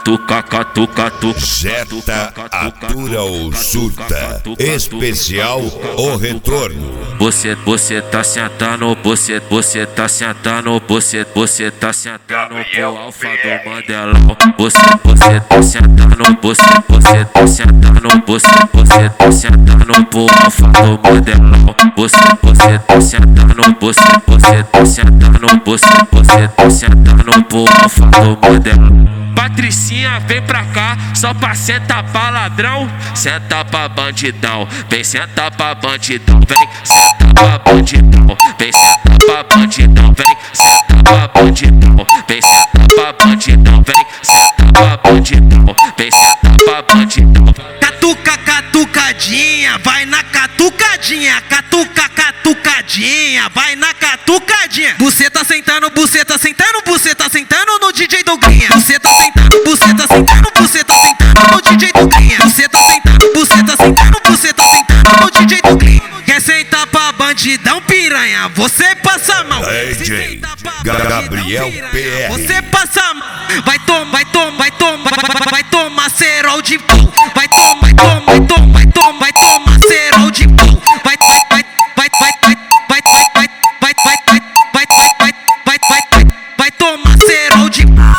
catuca, catuca, catuca. Jetta atura ou surta. Especial O Retorno. Você tá sentando, você tá sentando, você tá sentando pro alfa do Mandelão. Você tá sentando, você tá sentando, você tá sentando pro alfa do Mandelão. Você tá sentando, você tá sentando, você tá sentando pro alfa do Mandelão. Patricinha, vem pra cá, só pra sentar pra ladrão. Senta pra bandidão, vem sentar pra bandidão. Vem sentar pra bandidão, vem sentar pra bandidão. Vem sentar pra bandidão, vem sentar pra bandidão. Vem sentar pra bandidão, vem sentar pra bandidão. Catuca, catucadinha, vai na catucadinha. Catuca, catucadinha, vai na catucadinha. Você tá sentando, você tá sentando, você tá sentando no DJ Douglinha. Você tá sentando, você tá sentando, você tá sentando no DJ Douglinha. Você tá sentando, você tá sentando, você tá sentando no DJ Douglinha. Quer sentar pra bandidão, piranha? Você passa mal. DJ Gabriel PR. Você passa mal. Vai tomar, vai tomar, vai tomar, vai tomar cerol de pau. Vai tomar, vai tomar, vai tomar, vai tomar, vai tomar cerol de pau. Vai, vai, vai, vai, vai, vai, vai, vai, vai, vai, vai, vai, vai, vai, vai, vai tomar cerol de pau.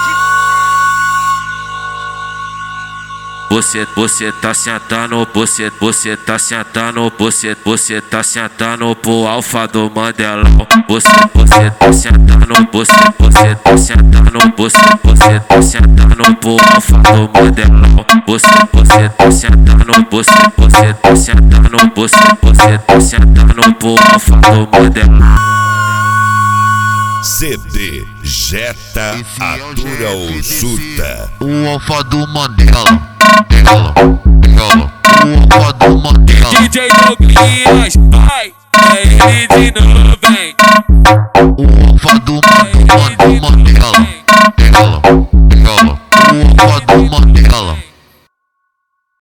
Você tá sentando, você tá sentando, você tá sentando pro alfa do Mandelão. Você tá sentando, você tá sentando, você tá sentando pro alfa do Mandelão. Você tá sentando, você tá sentando, você tá sentando pro alfa do Mandelão. CD Jetta atura ou surta. O alfa do Mandela. Ela, o alfa do Mandela. DJ Douglinhas, vai, é ele de novo, vem. O alfa do Mandela. Ela, o alfa do Mandela.